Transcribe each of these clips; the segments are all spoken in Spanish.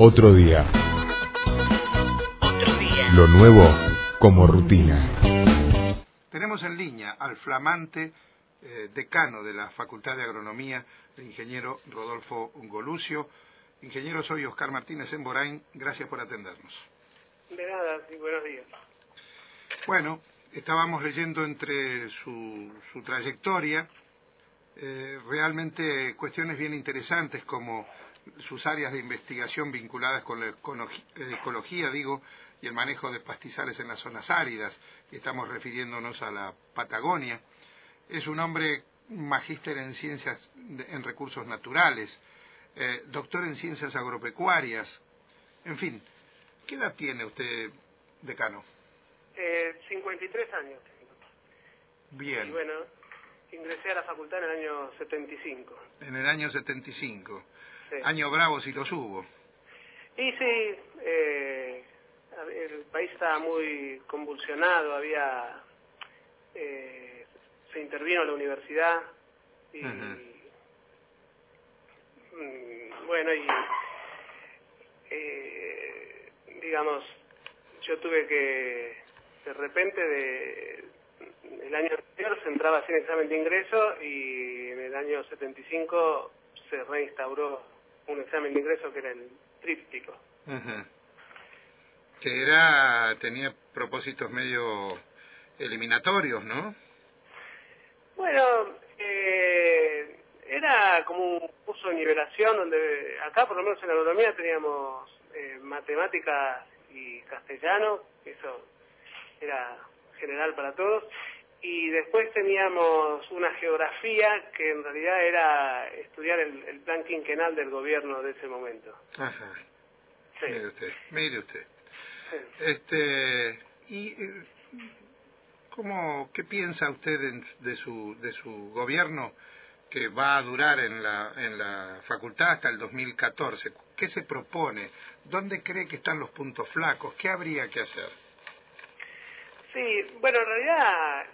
Otro día. Otro día. Lo nuevo como rutina. Tenemos en línea al flamante decano de la Facultad de Agronomía, el ingeniero Rodolfo Golucio. Ingeniero, soy Oscar Martínez en Borain. Gracias por atendernos. De nada, sí, buenos días. Bueno, estábamos leyendo entre su trayectoria realmente cuestiones bien interesantes como sus áreas de investigación vinculadas con la ecología, y el manejo de pastizales en las zonas áridas. Estamos refiriéndonos a la Patagonia. Es un hombre magíster en ciencias, en recursos naturales, doctor en ciencias agropecuarias. En fin, ¿qué edad tiene usted, decano? 53 años. Bien. Y bueno, ingresé a la facultad en el año 75. En el año 75. Sí. Año bravo si los hubo. Y sí, el país estaba muy convulsionado, se intervino la universidad y bueno, y digamos, yo tuve que de repente el año anterior se entraba sin examen de ingreso y en el año 75 se reinstauró un examen de ingreso que era el tríptico. Que tenía propósitos medio eliminatorios, ¿no? Bueno, era como un curso de nivelación donde acá por lo menos en la agronomía teníamos matemáticas y castellano, eso era general para todos, y después teníamos una geografía que en realidad era estudiar el plan quinquenal del gobierno de ese momento. Ajá. Sí. Mire usted. Sí. ¿Qué piensa usted de su gobierno que va a durar en la facultad hasta el 2014? ¿Qué se propone? ¿Dónde cree que están los puntos flacos? ¿Qué habría que hacer? Sí, bueno, en realidad,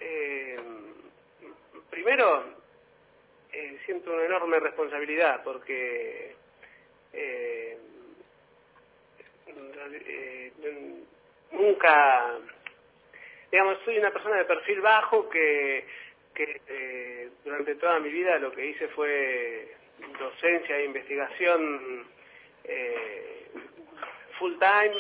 primero, siento una enorme responsabilidad porque nunca, digamos, soy una persona de perfil bajo que durante toda mi vida lo que hice fue docencia e investigación full time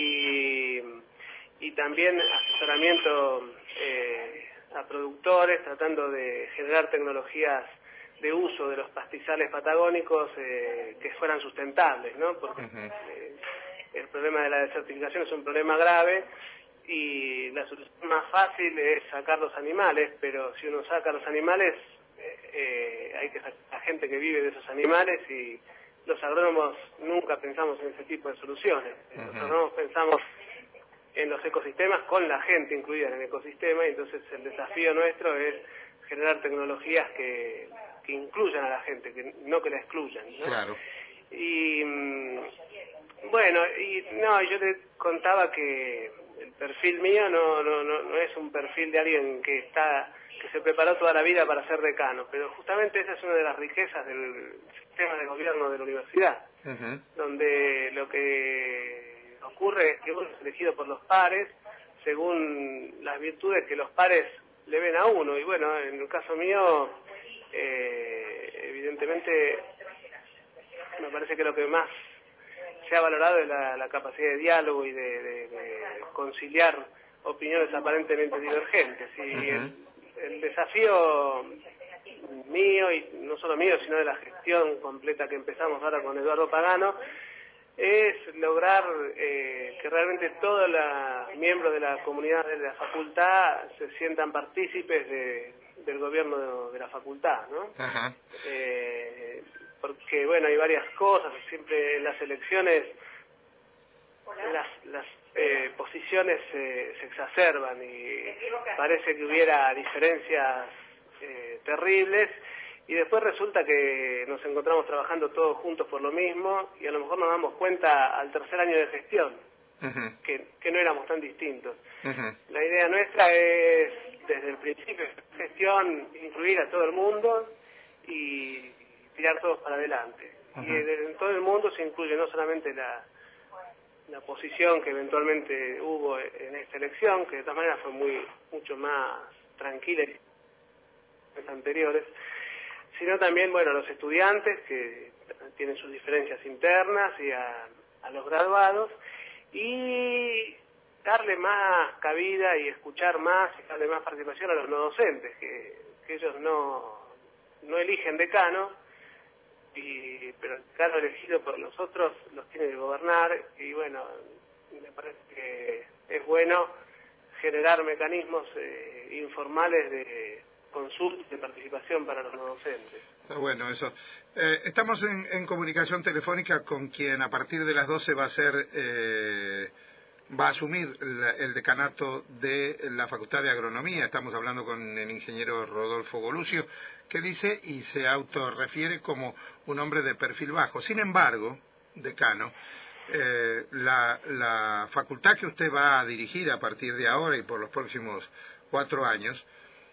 y también asesoramiento a productores tratando de generar tecnologías de uso de los pastizales patagónicos que fueran sustentables, ¿no? Porque el problema de la desertificación es un problema grave y la solución más fácil es sacar los animales, pero si uno saca los animales hay que sacar a gente que vive de esos animales y los agrónomos nunca pensamos en ese tipo de soluciones. Los agrónomos pensamos en los ecosistemas con la gente incluida en el ecosistema y entonces el desafío nuestro es generar tecnologías que incluyan a la gente, no que la excluyan, ¿no? Claro. Y bueno, yo te contaba que el perfil mío no es un perfil de alguien que se preparó toda la vida para ser decano, pero justamente esa es una de las riquezas del sistema de gobierno de la universidad, donde lo que ocurre es que uno es elegido por los pares según las virtudes que los pares le ven a uno, y bueno, en el caso mío, evidentemente, me parece que lo que más se ha valorado es la capacidad de diálogo y de conciliar opiniones aparentemente divergentes. Y el desafío mío, y no solo mío, sino de la gestión completa que empezamos ahora con Eduardo Pagano, es lograr que realmente todos los miembros de la comunidad de la facultad se sientan partícipes del gobierno de la facultad, ¿no? Porque, bueno, hay varias cosas, siempre en las elecciones las posiciones se exacerban y parece que hubiera diferencias terribles y después resulta que nos encontramos trabajando todos juntos por lo mismo y a lo mejor nos damos cuenta al tercer año de gestión que no éramos tan distintos. La idea nuestra es, desde el principio de gestión, incluir a todo el mundo y tirar todos para adelante. Y en todo el mundo se incluye no solamente posición que eventualmente hubo en esta elección, que de todas maneras fue mucho más tranquila que las anteriores, sino también, bueno, los estudiantes que tienen sus diferencias internas y a los graduados, y darle más cabida y escuchar más y darle más participación a los no docentes, que ellos no eligen decano, pero el decano elegido por los otros los tiene que gobernar, y bueno, me parece que es bueno generar mecanismos informales de consulta y de participación para los no docentes. Está bueno eso. Estamos en comunicación telefónica con quien a partir de las 12 va a asumir el decanato de la Facultad de Agronomía. Estamos hablando con el ingeniero Rodolfo Golucio, que dice y se autorrefiere como un hombre de perfil bajo. Sin embargo, decano, la facultad que usted va a dirigir a partir de ahora y por los próximos 4 años,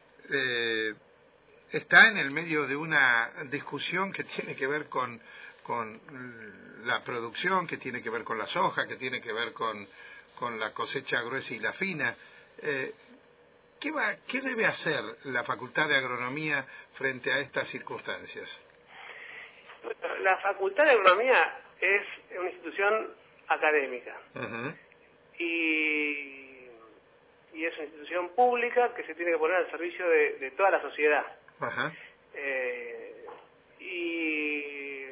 está en el medio de una discusión que tiene que ver con la producción, que tiene que ver con la soja, que tiene que ver con la cosecha gruesa y la fina. ¿Qué debe hacer la Facultad de Agronomía frente a estas circunstancias? La Facultad de Agronomía es una institución académica. Uh-huh. Y es una institución pública que se tiene que poner al servicio de toda la sociedad. Uh-huh. Y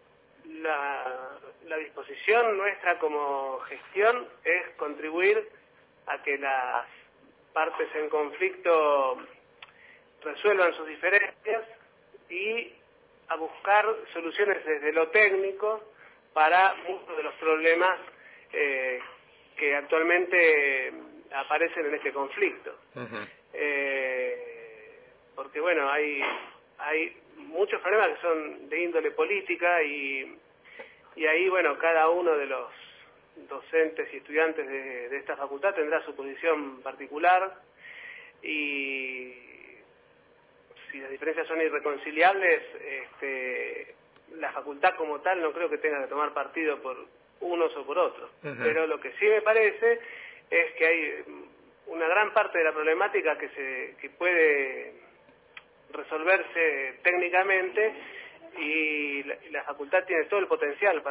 la disposición nuestra como gestión es contribuir a que las partes en conflicto resuelvan sus diferencias y a buscar soluciones desde lo técnico para muchos de los problemas que actualmente aparecen en este conflicto. Uh-huh. Porque bueno, hay muchos problemas que son de índole política y ahí, bueno, cada uno de los docentes y estudiantes de esta facultad tendrá su posición particular, y si las diferencias son irreconciliables, la facultad como tal no creo que tenga que tomar partido por unos o por otros. Uh-huh. Pero lo que sí me parece es que hay una gran parte de la problemática que puede resolverse técnicamente, y la facultad tiene todo el potencial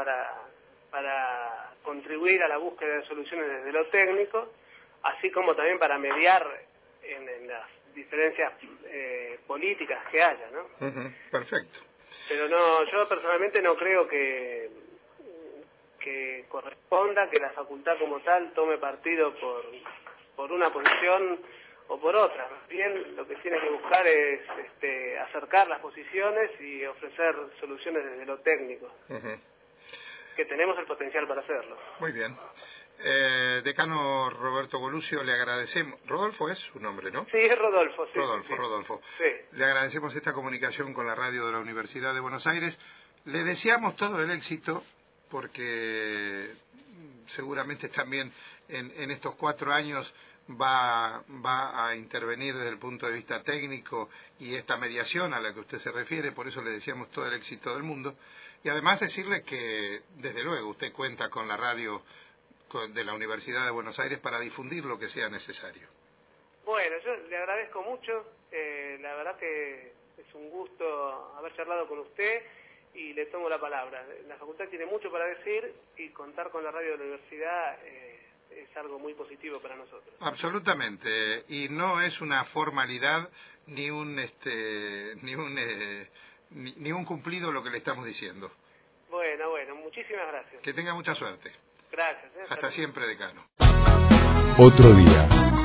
para contribuir a la búsqueda de soluciones desde lo técnico, así como también para mediar en las diferencias políticas que haya, ¿no? Uh-huh. Perfecto. Pero no, yo personalmente no creo que corresponda que la facultad como tal tome partido por una posición o por otra. Más bien lo que tiene que buscar es acercar las posiciones y ofrecer soluciones desde lo técnico. Uh-huh. Que tenemos el potencial para hacerlo. Muy bien. Decano Roberto Golucio, le agradecemos. Rodolfo es su nombre, ¿no? Sí, es Rodolfo. Sí, Rodolfo. Sí. Le agradecemos esta comunicación con la radio de la Universidad de Buenos Aires. Le deseamos todo el éxito, porque seguramente también en estos 4 años va a intervenir desde el punto de vista técnico y esta mediación a la que usted se refiere. Por eso le deseamos todo el éxito del mundo. Y además decirle que, desde luego, usted cuenta con la radio de la Universidad de Buenos Aires para difundir lo que sea necesario. Bueno, yo le agradezco mucho. La verdad que es un gusto haber charlado con usted y le tomo la palabra. La facultad tiene mucho para decir y contar con la radio de la universidad es algo muy positivo para nosotros. Absolutamente, y no es una formalidad ni un cumplido lo que le estamos diciendo. Bueno, muchísimas gracias. Que tenga mucha suerte. Gracias. Hasta siempre, decano. Otro día,